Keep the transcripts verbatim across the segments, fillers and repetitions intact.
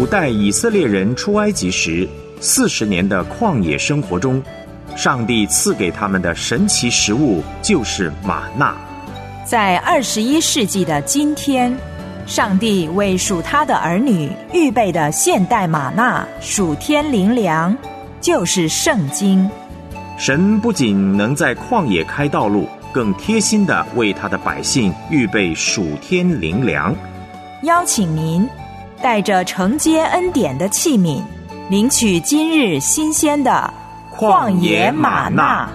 带以色列人出埃及时四十年的旷野生活中，上帝赐给他们的神奇食物就是玛纳。 在二十一世纪的今天，上帝为属他的儿女预备的现代玛纳属天灵粮，就是圣经。 神不仅能在旷野开道路，更贴心地为他的百姓预备属天灵粮。 邀请您带着承接恩典的器皿，领取今日新鲜的旷野玛纳。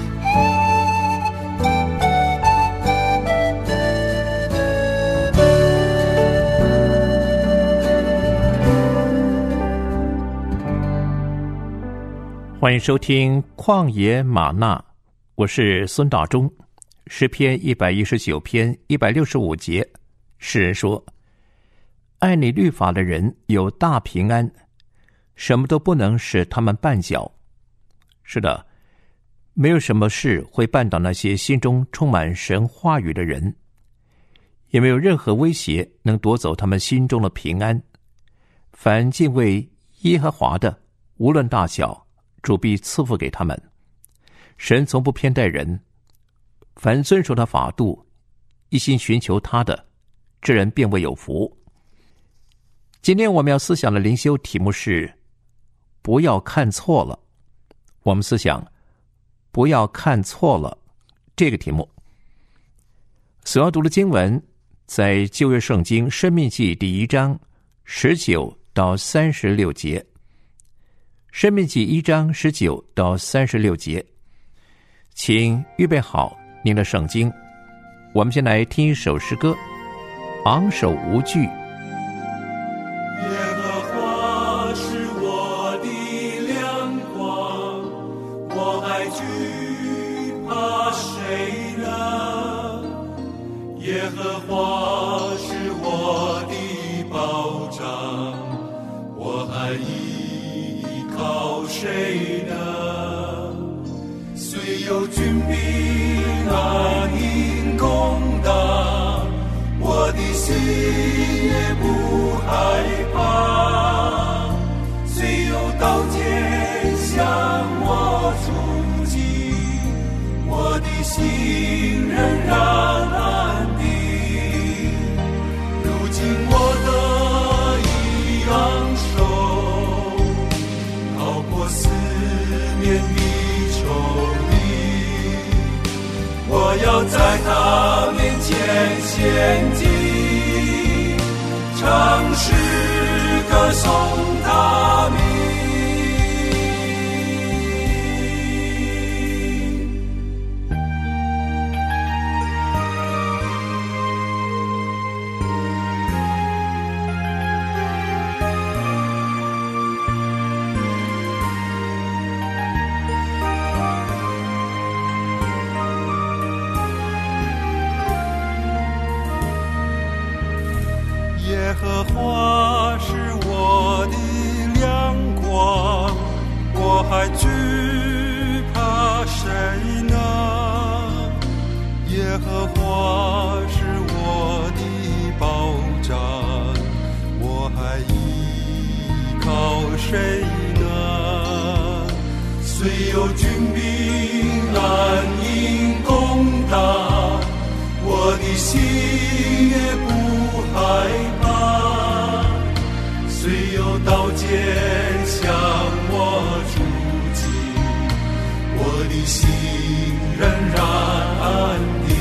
欢迎收听旷野玛纳，我是孙大中。诗篇一百一十九篇一百六十五节，诗人说：爱你律法的人有大平安，什么都不能使他们绊脚。是的，没有什么事会绊倒那些心中充满神话语的人，也没有任何威胁能夺走他们心中的平安。凡敬畏耶和华的，无论大小，主必赐福给他们。神从不偏待人，凡遵守他法度，一心寻求他的，这人便为有福。今天我们要思想的灵修题目是不要看错了。我们思想不要看错了这个题目。所要读的经文在旧约圣经申命记第一章十九到三十六节。申命记一章十九到三十六节，请预备好您的圣经。我们先来听一首诗歌，昂首无惧。 耶和华是我的亮光，我还惧怕谁呢？耶和华是我的保障，我还依靠谁呢？虽有军兵难以攻打，我的心也不害怕。虽有刀剑向我出击，我的心仍然安定。如今我的一昂首，逃过四面的仇敌，我要在他面前献祭，唱诗歌颂他名。耶和华是我的亮光，我还惧怕谁呢？耶和华是我的保障，我还依靠谁呢？虽有军兵难以攻打，我的心也不害怕。虽有刀剑向我出击，我的心仍然安定。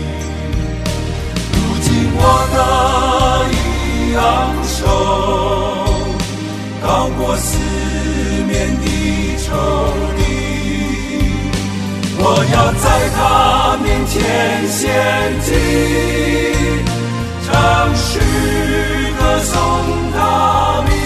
如今我的一昂首，高过四面的仇敌，我要在他面前献祭，唱诗歌颂他名。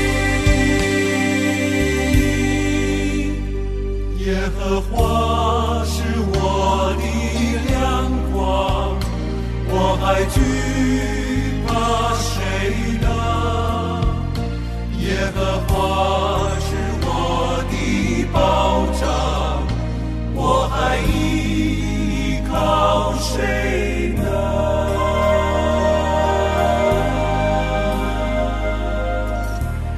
耶和华是我的亮光，我还惧怕谁呢？耶和华是我的保障，我还依靠谁呢？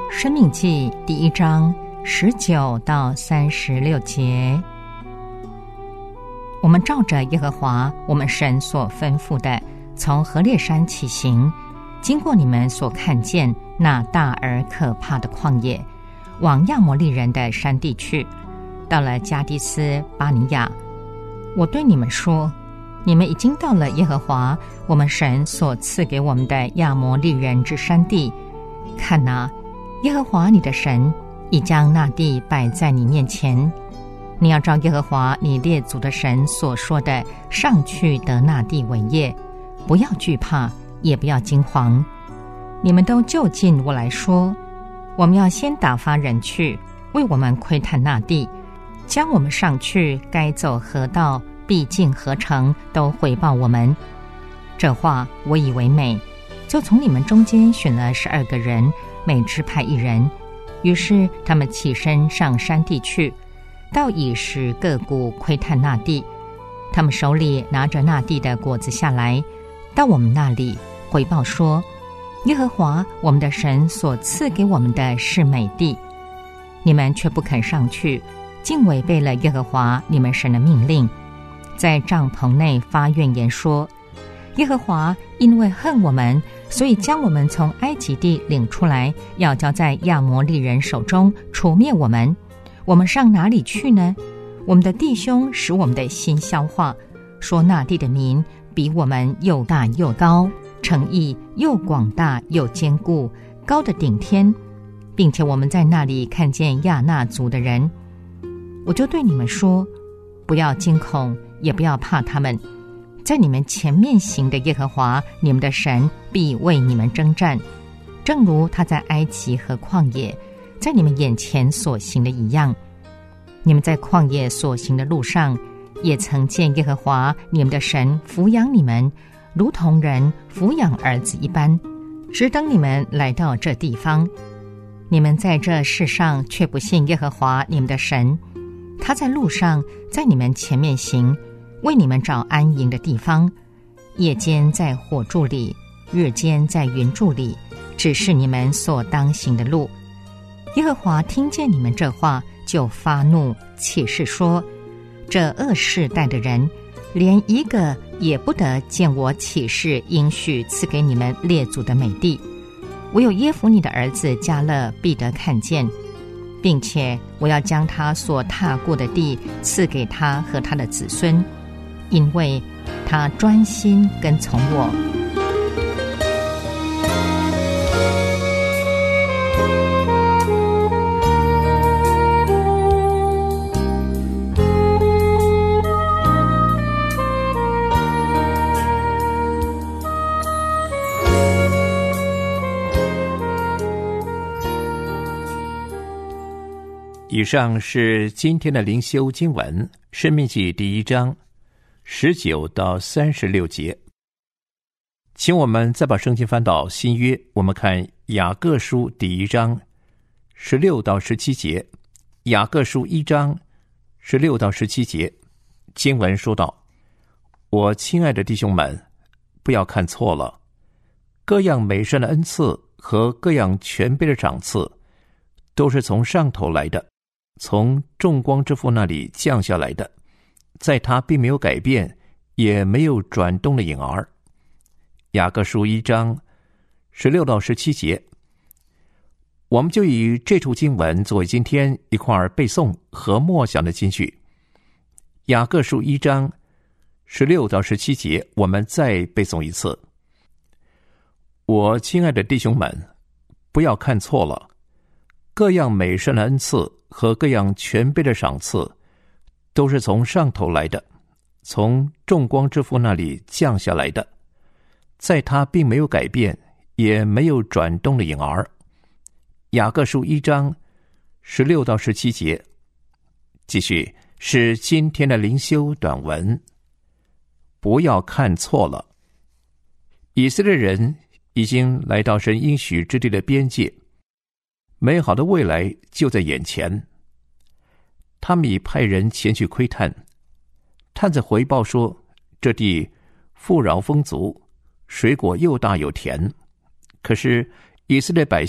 申命记第一章十九到三十六节，我们照着耶和华我们神所吩咐的，从何烈山起行，经过你们所看见那大而可怕的旷野，往亚摩利人的山地去，到了加迪斯巴尼亚。我对你们说，你们已经到了耶和华我们神所赐给我们的亚摩利人之山地。看哪，耶和华你的神已将那地摆在你面前，你要照耶和华你列祖的神所说的，上去得那地为业，不要惧怕，也不要惊惶。你们都就近我来说，我们要先打发人去，为我们窥探那地，将我们上去该走何道，必进何城，都回报我们。这话我以为美，就从你们中间选了十二个人，每支派一人。于是他们起身上山地去，到以实各谷窥探那地。他们手里拿着那地的果子下来，到我们那里回报说，耶和华我们的神所赐给我们的是美地。你们却不肯上去，竟违背了耶和华你们神的命令，在帐篷内发怨言说，耶和华因为恨我们，所以将我们从埃及地领出来，要交在亚摩利人手中，除灭我们。我们上哪里去呢？我们的弟兄使我们的心消化，说那地的民比我们又大又高，城邑又广大又坚固，高的顶天，并且我们在那里看见亚衲族的人。我就对你们说，不要惊恐，也不要怕他们，在你们前面行的耶和华你们的神必为你们征战，正如他在埃及和旷野在你们眼前所行的一样。你们在旷野所行的路上，也曾见耶和华你们的神抚养你们，如同人抚养儿子一般，只等你们来到这地方。你们在这世上却不信耶和华你们的神，他在路上在你们前面行，为你们找安营的地方，夜间在火柱里，日间在云柱里，指示你们所当行的路。耶和华听见你们这话，就发怒，起誓说，这恶世代的人，连一个也不得见我起誓应许赐给你们列祖的美地。唯有耶孚尼的儿子迦勒必得看见，并且我要将他所踏过的地赐给他和他的子孙，因为他专心跟从我。 以上是今天的灵修经文，申命记第一章十九到三十六节。请我们再把圣经翻到新约，我们看雅各书第一章十六到十七节。雅各书一章十六到十七节经文说道，我亲爱的弟兄们，不要看错了，各样美善的恩赐和各样全备的赏赐，都是从上头来的，从众光之父那里降下来的，在他并没有改变，也没有转动的影儿。雅各书一章十六到十七节，我们就以这处经文作为今天一块儿背诵和默想的金句。雅各书一章十六到十七节，我们再背诵一次。我亲爱的弟兄们，不要看错了，各样美善的恩赐和各样全备的赏赐，都是从上头来的，从众光之父那里降下来的，在他并没有改变，也没有转动的影儿。雅各书一章十六到十七节，继续是今天的灵修短文。不要看错了，以色列人已经来到神应许之地的边界，美好的未来就在眼前。他们已派人前去窥探，探子回报说，这地富饶丰足，水果又大又甜。可是以色列百姓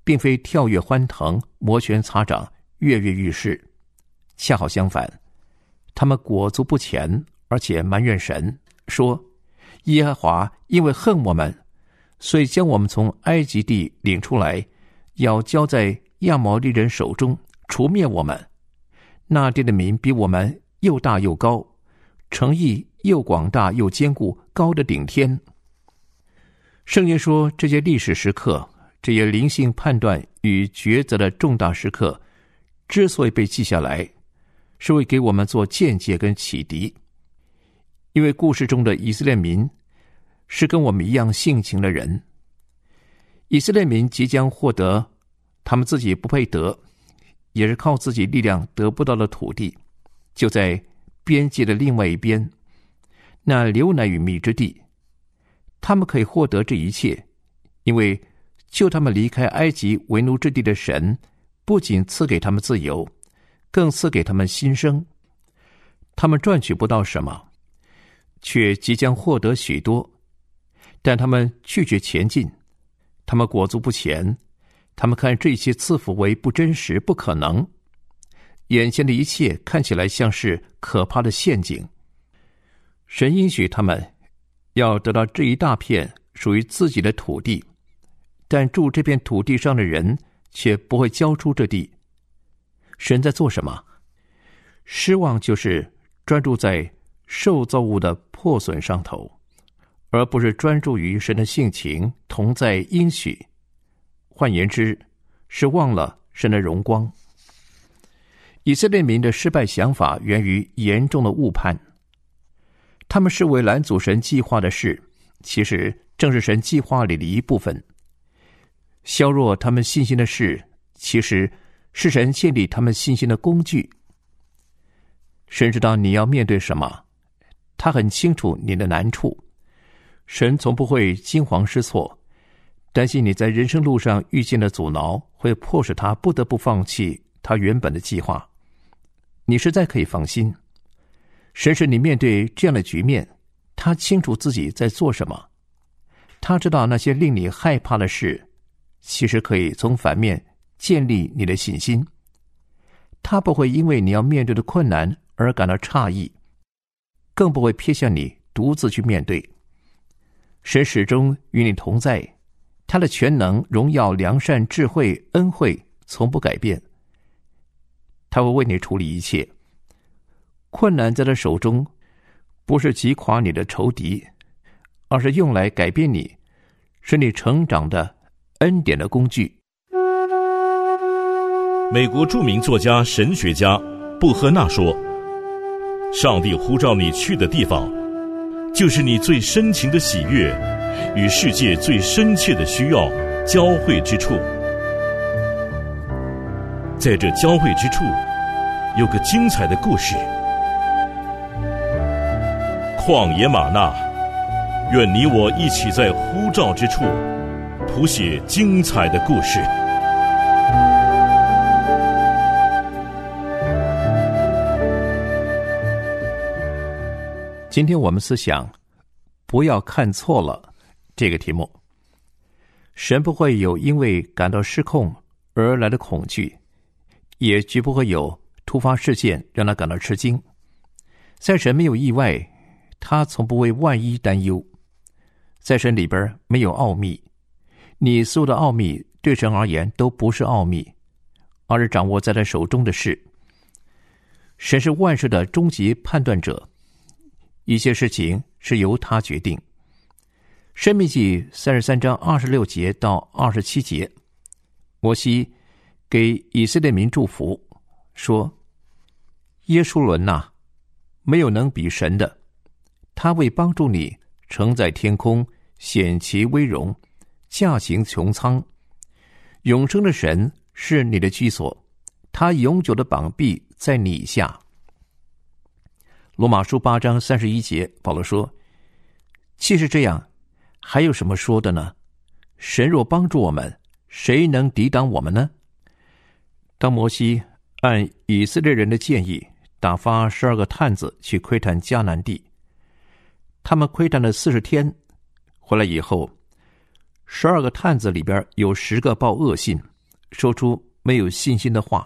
并非跳跃欢腾、摩拳擦掌、跃跃欲试，恰好相反，他们裹足不前，而且埋怨神，说：耶和华因为恨我们，所以将我们从埃及地领出来，要交在亚摩利人手中，除灭我们。那地的民比我们又大又高，城邑又广大又坚固，高的顶天。圣经说，这些历史时刻，这些灵性判断与抉择的重大时刻，之所以被记下来，是为给我们做见解跟启迪。因为故事中的以色列民是跟我们一样性情的人，以色列民即将获得他们自己不配得，也是靠自己力量得不到的土地，就在边界的另外一边，那流奶与蜜之地。他们可以获得这一切，因为救他们离开埃及为奴之地的神，不仅赐给他们自由，更赐给他们新生。他们赚取不到什么，却即将获得许多，但他们拒绝前进，他们裹足不前，他们看这一切赐福为不真实、不可能。眼前的一切看起来像是可怕的陷阱。神应许他们要得到这一大片属于自己的土地，但住这片土地上的人却不会交出这地。神在做什么？失望就是专注在受造物的破损上头，而不是专注于神的性情同在应许。换言之，是忘了神的荣光。以色列民的失败想法源于严重的误判，他们视为拦阻神计划的事，其实正是神计划里的一部分。削弱他们信心的事，其实是神建立他们信心的工具。神知道你要面对什么，他很清楚你的难处。神从不会惊慌失措，担心你在人生路上遇见的阻挠会迫使他不得不放弃他原本的计划。你实在可以放心，神使你面对这样的局面，他清楚自己在做什么。他知道那些令你害怕的事，其实可以从反面建立你的信心。他不会因为你要面对的困难而感到诧异，更不会撇下你独自去面对。神始终与你同在，他的全能、荣耀、良善、智慧、恩惠从不改变。他会为你处理一切。困难在他手中，不是击垮你的仇敌，而是用来改变你，使你成长的恩典的工具。 美国著名作家、神学家布赫纳说，上帝呼召你去的地方，就是你最深情的喜悦与世界最深切的需要交汇之处。在这交汇之处，有个精彩的故事。旷野玛纳，愿你我一起在呼召之处谱写精彩的故事。 今天我们思想不要看错了这个题目。神不会有因为感到失控而来的恐惧，也绝不会有突发事件让他感到吃惊。在神没有意外，他从不为万一担忧。在神里边没有奥秘，你所有的奥秘对神而言都不是奥秘，而是掌握在他手中的事。神是万事的终极判断者，一些事情是由他决定。申命记三十三章二十六节到二十七节，摩西给以色列民祝福说：耶书伦哪，没有能比神的，他为帮助你乘在天空，显其威荣，驾行穹苍。永生的神是你的居所，他永久的膀臂在你以下。罗马书八章三十一节，保罗说：既是这样，还有什么说的呢？神若帮助我们，谁能抵挡我们呢？当摩西按以色列人的建议打发十二个探子去窥探迦南地，他们窥探了四十天，回来以后，十二个探子里边有十个报恶信， 说出没有信心的话。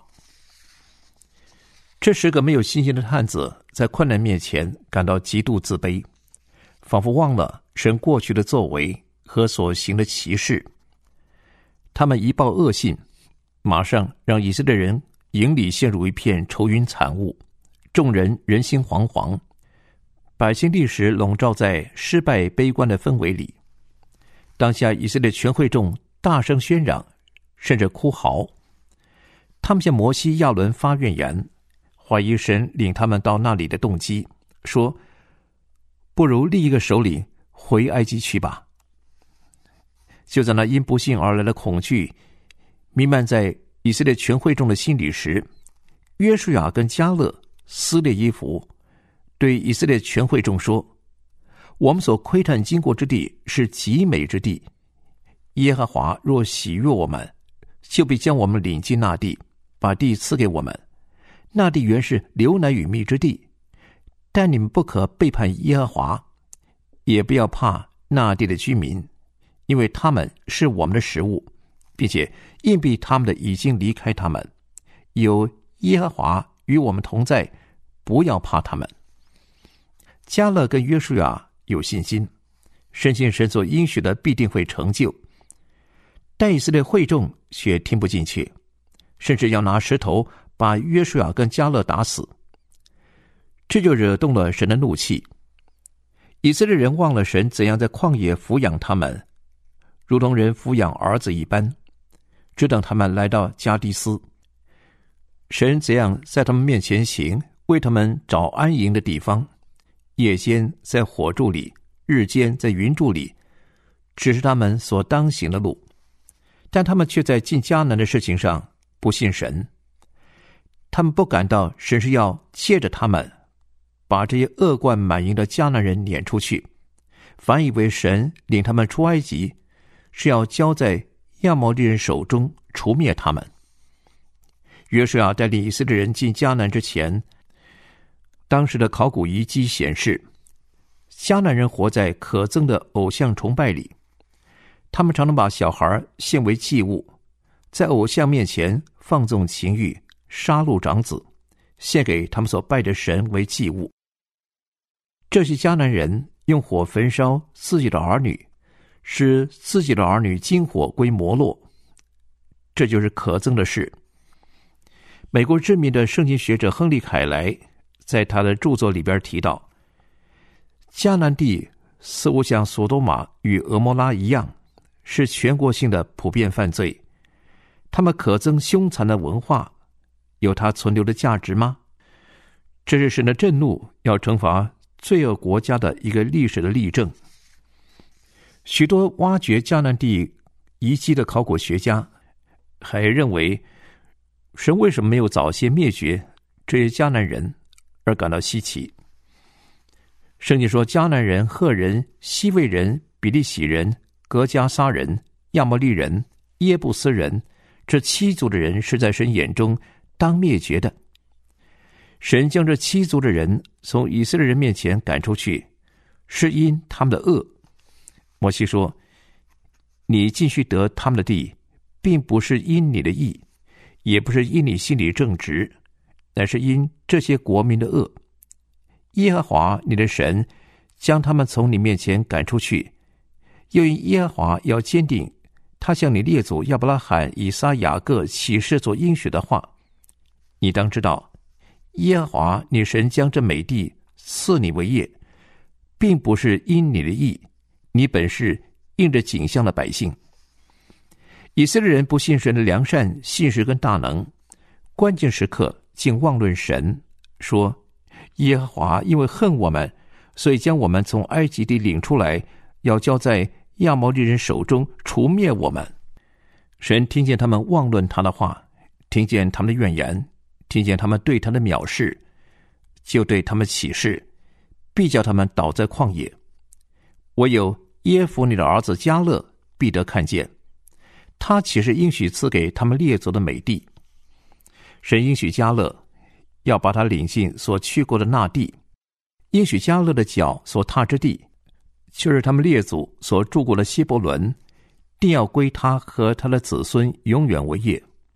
这十个没有信心的探子在困难面前感到极度自卑，仿佛忘了神过去的作为和所行的奇事。他们一报恶信，马上让以色列人营里陷入一片愁云惨雾，众人人心惶惶，百姓立时笼罩在失败悲观的氛围里。当下以色列全会众大声喧嚷，甚至哭嚎。他们向摩西亚伦发怨言，怀疑神领他们到那里的动机，说不如立一个首领回埃及去吧。就在那因不幸而来的恐惧弥漫在以色列全会众的心里时，约书亚跟迦勒撕裂衣服，对以色列全会众说，我们所窥探经过之地是极美之地，耶和华若喜悦我们，就必将我们领进那地，把地赐给我们。那地原是流奶与蜜之地，但你们不可背叛耶和华，也不要怕那地的居民，因为他们是我们的食物，并且硬币他们的已经离开他们，有耶和华与我们同在，不要怕他们。迦勒跟约书亚有信心，深信神所应许的必定会成就，但以色列会众却听不进去，甚至要拿石头把约书亚跟迦勒打死。这就惹动了神的怒气。以色列人忘了神怎样在旷野抚养他们，如同人抚养儿子一般，只等他们来到迦迪斯。神怎样在他们面前行，为他们找安营的地方，夜间在火柱里，日间在云柱里，只是他们所当行的路。但他们却在进迦南的事情上不信神，他们不感到神是要借着他们把这些恶贯满盈的迦南人撵出去，反以为神领他们出埃及是要交在亚摩利人手中除灭他们。约书亚带领以色列人进迦南之前，当时的考古遗迹显示，迦南人活在可憎的偶像崇拜里，他们常常把小孩献为祭物，在偶像面前放纵情欲，杀戮长子，献给他们所拜的神为祭物。这些迦南人用火焚烧自己的儿女，使自己的儿女经火归摩洛，这就是可憎的事。美国知名的圣经学者亨利·凯莱在他的著作里边提到，迦南地似乎像索多玛与俄摩拉一样，是全国性的普遍犯罪。他们可憎凶残的文化，有它存留的价值吗？这是神的震怒要惩罚罪恶国家的一个历史的例证。许多挖掘迦南地遗迹的考古学家还认为，神为什么没有早些灭绝这些迦南人而感到稀奇。圣经说，迦南人、赫人、西魏人、比利洗人、格迦撒人、亚摩利人、耶布斯人，这七族的人是在神眼中当灭绝的。神将这七族的人从以色列人面前赶出去，是因他们的恶。摩西说，你继续得他们的地，并不是因你的义，也不是因你心里正直，乃是因这些国民的恶。耶和华你的神将他们从你面前赶出去，又因耶和华要坚定他向你列祖亚伯拉罕、以撒、雅各起誓所应许的话。你当知道，耶和华你神将这美地赐你为业，并不是因你的义，你本是应着景象的百姓。以色列人不信神的良善、信实跟大能，关键时刻竟妄论神，说耶和华因为恨我们，所以将我们从埃及地领出来，要交在亚摩利人手中除灭我们。神听见他们妄论他的话，听见他们的怨言，听见他们对他的藐视，就对他们起誓，必叫他们倒在旷野。唯有耶孚尼的儿子迦勒必得看见，他岂是应许赐给他们列祖的美地？神应许迦勒要把他领进所去过的那地，应许迦勒的脚所踏之地，就是他们列祖所住过的希伯伦，定要归他和他的子孙永远为业。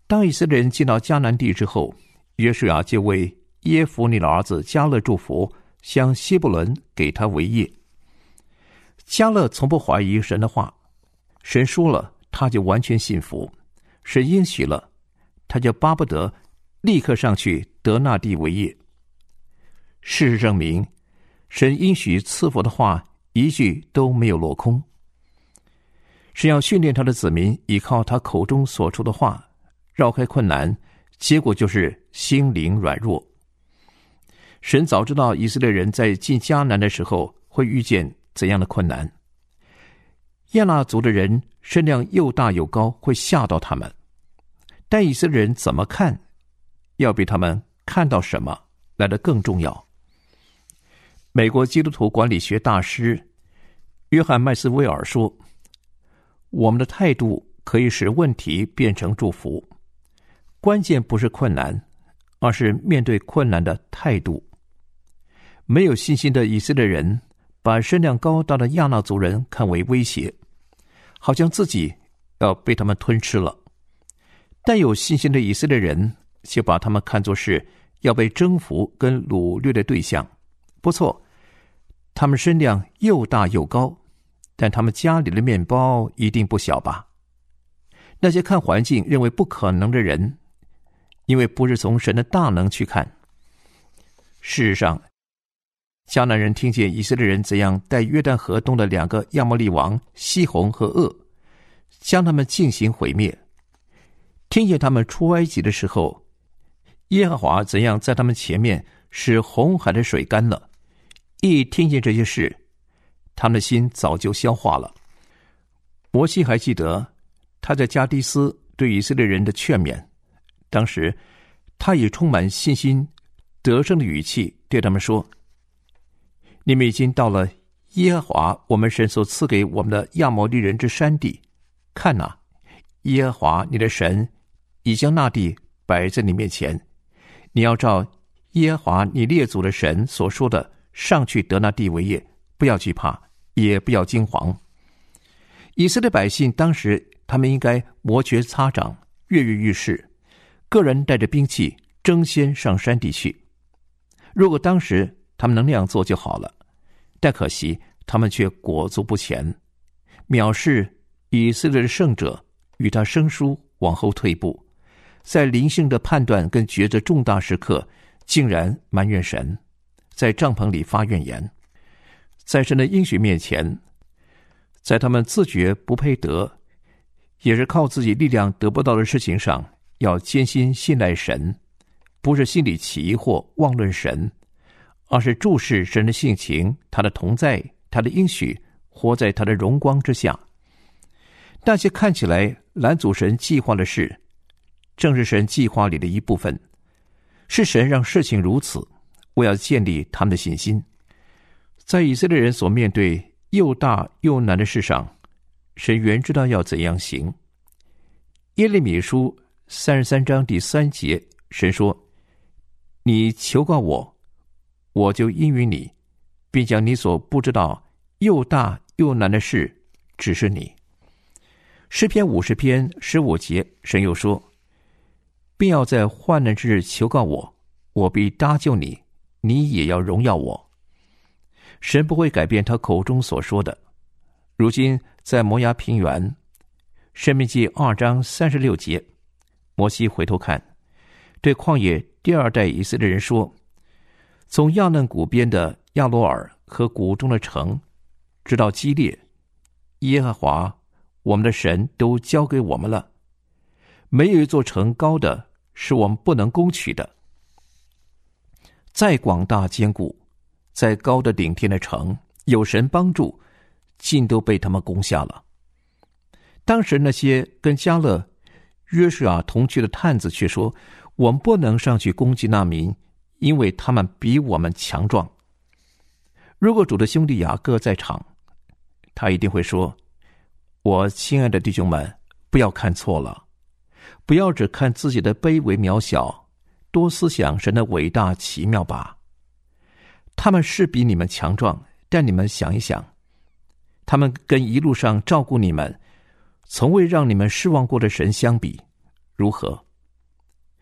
当以色列人进到迦南地之后，约书亚就为耶孚尼的儿子迦勒祝福，将希伯伦给他为业。迦勒从不怀疑神的话，神说了他就完全信服，神应许了他就巴不得立刻上去得那地为业。事实证明，神应许赐福的话一句都没有落空。神要训练他的子民依靠他口中所出的话绕开困难，结果就是心灵软弱。神早知道以色列人在进迦南的时候会遇见怎样的困难。亚衲族的人身量又大又高，会吓到他们，但以色列人怎么看，要比他们看到什么来得更重要。美国基督徒管理学大师约翰麦斯威尔说，我们的态度可以使问题变成祝福，关键不是困难，而是面对困难的态度。没有信心的以色列人把身量高大的亚衲族人看为威胁，好像自己要被他们吞吃了。但有信心的以色列人却把他们看作是要被征服跟掳掠的对象。不错，他们身量又大又高，但他们家里的面包一定不小吧？那些看环境认为不可能的人，因为不是从神的大能去看。事实上，迦南人听见以色列人怎样带约旦河东的两个亚摩利王西宏和噩，将他们进行毁灭，听见他们出埃及的时候，耶和华怎样在他们前面使红海的水干了，一听见这些事，他们的心早就消化了。摩西还记得他在加低斯对以色列人的劝勉，当时他以充满信心得胜的语气对他们说，你们已经到了耶和华我们神所赐给我们的亚摩利人之山地，看哪，耶和华你的神已将那地摆在你面前，你要照耶和华你列祖的神所说的上去得那地为业，不要惧怕，也不要惊惶。以色列百姓当时他们应该摩拳擦掌，跃跃欲试，个人带着兵器争先上山地去。如果当时他们能那样做就好了，但可惜他们却裹足不前，藐视以色列的圣者，与他生疏，往后退步，在灵性的判断跟抉择重大时刻竟然埋怨神，在帐篷里发怨言。在神的应许面前，在他们自觉不配得，也是靠自己力量得不到的事情上，要坚心信赖神，不是心里起疑惑妄论神，而是注视神的性情，他的同在，他的应许，活在他的荣光之下。那些看起来拦阻神计划的事，正是神计划里的一部分，是神让事情如此，为要建立他们的信心。在以色列人所面对又大又难的事上，神原知道要怎样行。耶利米书三十三章第三节，神说，你求告我，我就应允你，并将你所不知道又大又难的事指示你。诗篇五十篇十五节，神又说，并要在患难之日求告我，我必搭救你，你也要荣耀我。神不会改变他口中所说的。如今在摩押平原，申命记二章三十六节，摩西回头看，对旷野第二代以色列人说，从亚嫩谷边的亚罗尔和谷中的城，直到基列，耶和华我们的神都交给我们了，没有一座城高的是我们不能攻取的。再广大坚固，再高的顶天的城，有神帮助，尽都被他们攻下了。当时那些跟迦勒、约书亚同去的探子却说，我们不能上去攻击那民，因为他们比我们强壮。如果主的兄弟雅各在场，他一定会说，我亲爱的弟兄们，不要看错了，不要只看自己的卑微渺小，多思想神的伟大奇妙吧。他们是比你们强壮，但你们想一想，他们跟一路上照顾你们，从未让你们失望过的神相比，如何？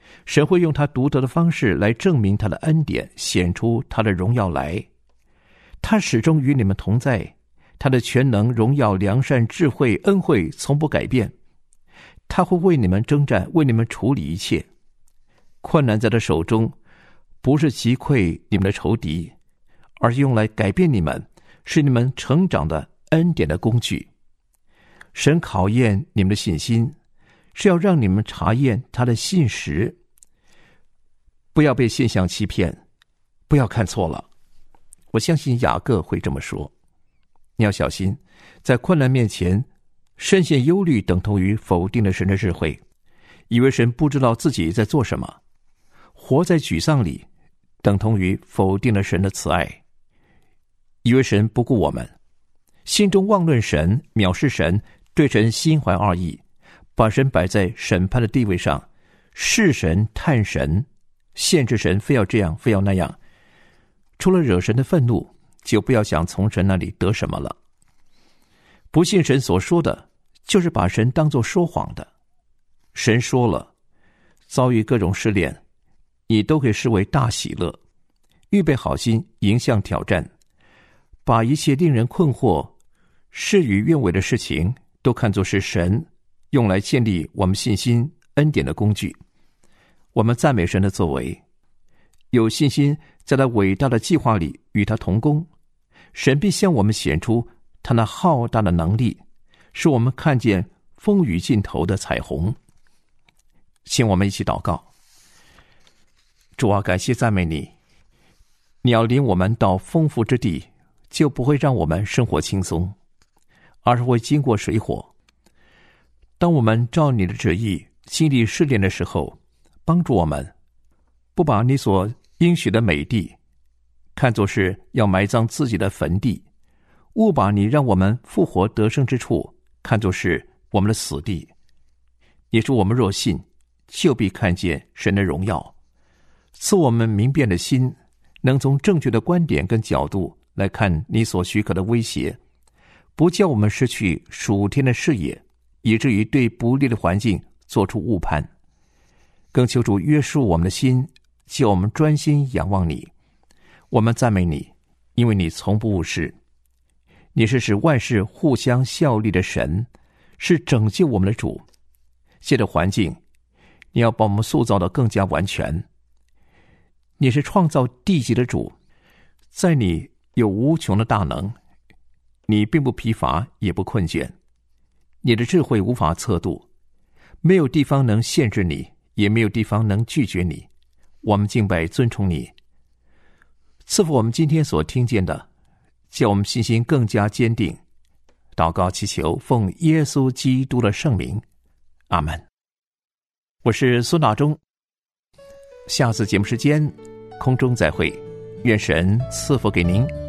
神会用他独特的方式来证明他的恩典，显出他的荣耀来。他始终与你们同在，他的全能、荣耀、良善、智慧、恩惠从不改变。他会为你们征战，为你们处理一切。困难在他手中，不是击溃你们的仇敌，而是用来改变你们，是你们成长的恩典的工具。神考验你们的信心，是要让你们查验他的信实。不要被现象欺骗，不要看错了。我相信雅各会这么说。你要小心，在困难面前深陷忧虑，等同于否定了神的智慧，以为神不知道自己在做什么。活在沮丧里，等同于否定了神的慈爱，以为神不顾我们，心中妄论神，藐视神，对神心怀二意，把神摆在审判的地位上，视神探神，限制神，非要这样非要那样。除了惹神的愤怒，就不要想从神那里得什么了。不信神所说的，就是把神当作说谎的。神说了，遭遇各种试炼，你都可以视为大喜乐，预备好心迎向挑战，把一切令人困惑、事与愿违的事情都看作是神用来建立我们信心恩典的工具。我们赞美神的作为，有信心在他伟大的计划里与他同工，神必向我们显出他那浩大的能力，使我们看见风雨尽头的彩虹。请我们一起祷告。主啊，感谢赞美你，你要领我们到丰富之地，就不会让我们生活轻松，而是会经过水火。当我们照你的旨意经历试炼的时候，帮助我们不把你所应许的美地看作是要埋葬自己的坟地，勿把你让我们复活得生之处看作是我们的死地。也是我们若信，就必看见神的荣耀，赐我们明辨的心，能从正确的观点跟角度来看你所许可的威胁，不叫我们失去属天的视野，以至于对不利的环境做出误判。更求主约束我们的心，叫我们专心仰望你。我们赞美你，因为你从不误事。你是使万事互相效力的神，是拯救我们的主。借着环境，你要把我们塑造得更加完全。你是创造地级的主，在你有无穷的大能，你并不疲乏也不困倦，你的智慧无法测度，没有地方能限制你，也没有地方能拒绝你。我们敬拜尊崇你，赐福我们今天所听见的，叫我们信心更加坚定。祷告祈求奉耶稣基督的圣名，阿们。我是孙大中，下次节目时间空中再会，愿神赐福给您。